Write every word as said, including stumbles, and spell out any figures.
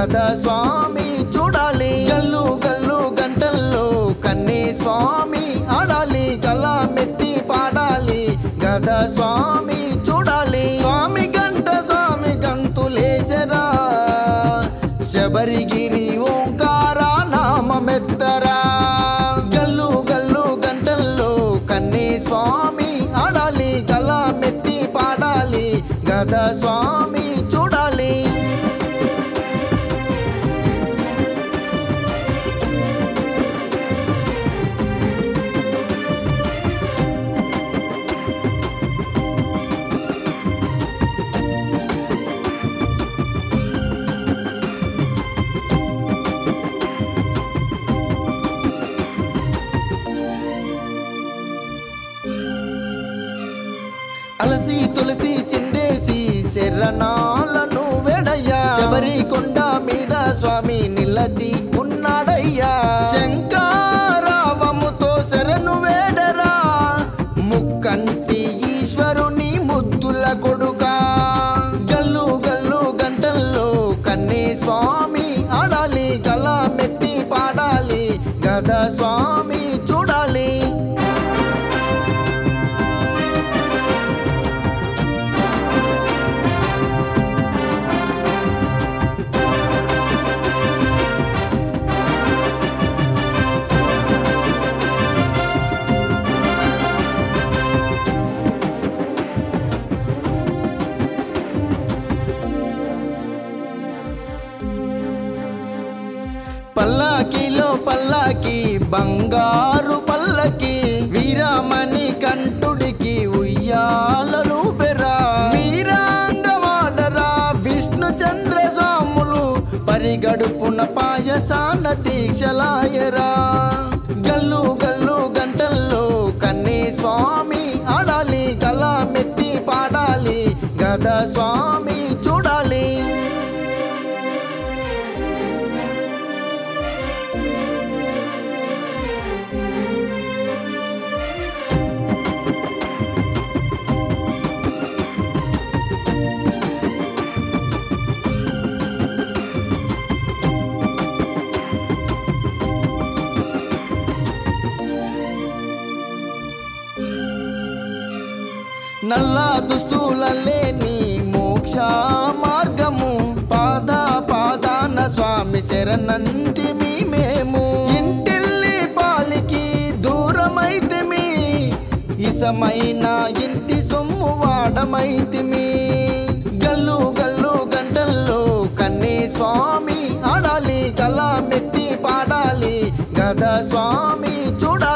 గదా స్వామి చూడాలి గల్లు గల్లు గంటల్లో కన్నీ స్వామి ఆడాలి గలా మెత్తి పాడాలి గదా స్వామి చూడాలి స్వామి గంట స్వామి గంతులేచరా శబరిగిరి ఓంకార నామమెత్తరా గల్లు గల్లు గంటల్లో కన్నీ స్వామి ఆడాలి గలా మెత్తి పాడాలి గదా స్వామి చూడాలి అలసి తులసి చిందేసి శరణాలను వేడయ్యా శబరి కొండ మీద స్వామి నిలచి ఉన్నాడయ్యా శంకారావముతో శరణు వేడరా ముక్కంటి ఈశ్వరుని ముద్దుల కొడుకా గల్లు గల్లు గంటల్లో కన్నీ స్వామి ఆడాలి గలా మెత్తి పాడాలి గదా స్వామి చూడాలి పల్లకిలో పల్లకి బంగారు పల్లకి వీరమణి కంఠుడికి ఉయ్యాలలు పెరా వీరాంగమాడరా విష్ణు చంద్ర స్వాములు పరిగడుపున పాయసాన దీక్షలాయరా గల్లు గల్లు గంటల్లో కన్నీ స్వామి ఆడాలి గలా మెత్తి పాడాలి గదా స్వామి చూడాలి నల్ల దుస్తులలేని మోక్ష మార్గము పాద పాదాన స్వామి చరణంటిమి మేము ఇంటిల్లి పాలికి దూరమైతిమి ఇసమైన ఇంటి సొమ్ము వాడమైతిమి గల్లు గల్లు గంటల్లో కన్నీ స్వామి ఆడాలి గలా మెత్తి పాడాలి గదా స్వామి చూడాలి